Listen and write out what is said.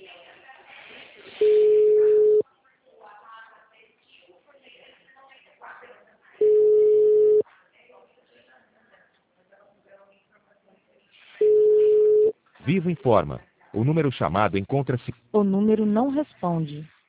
Vivo informa. O número chamado encontra-se. O número não responde.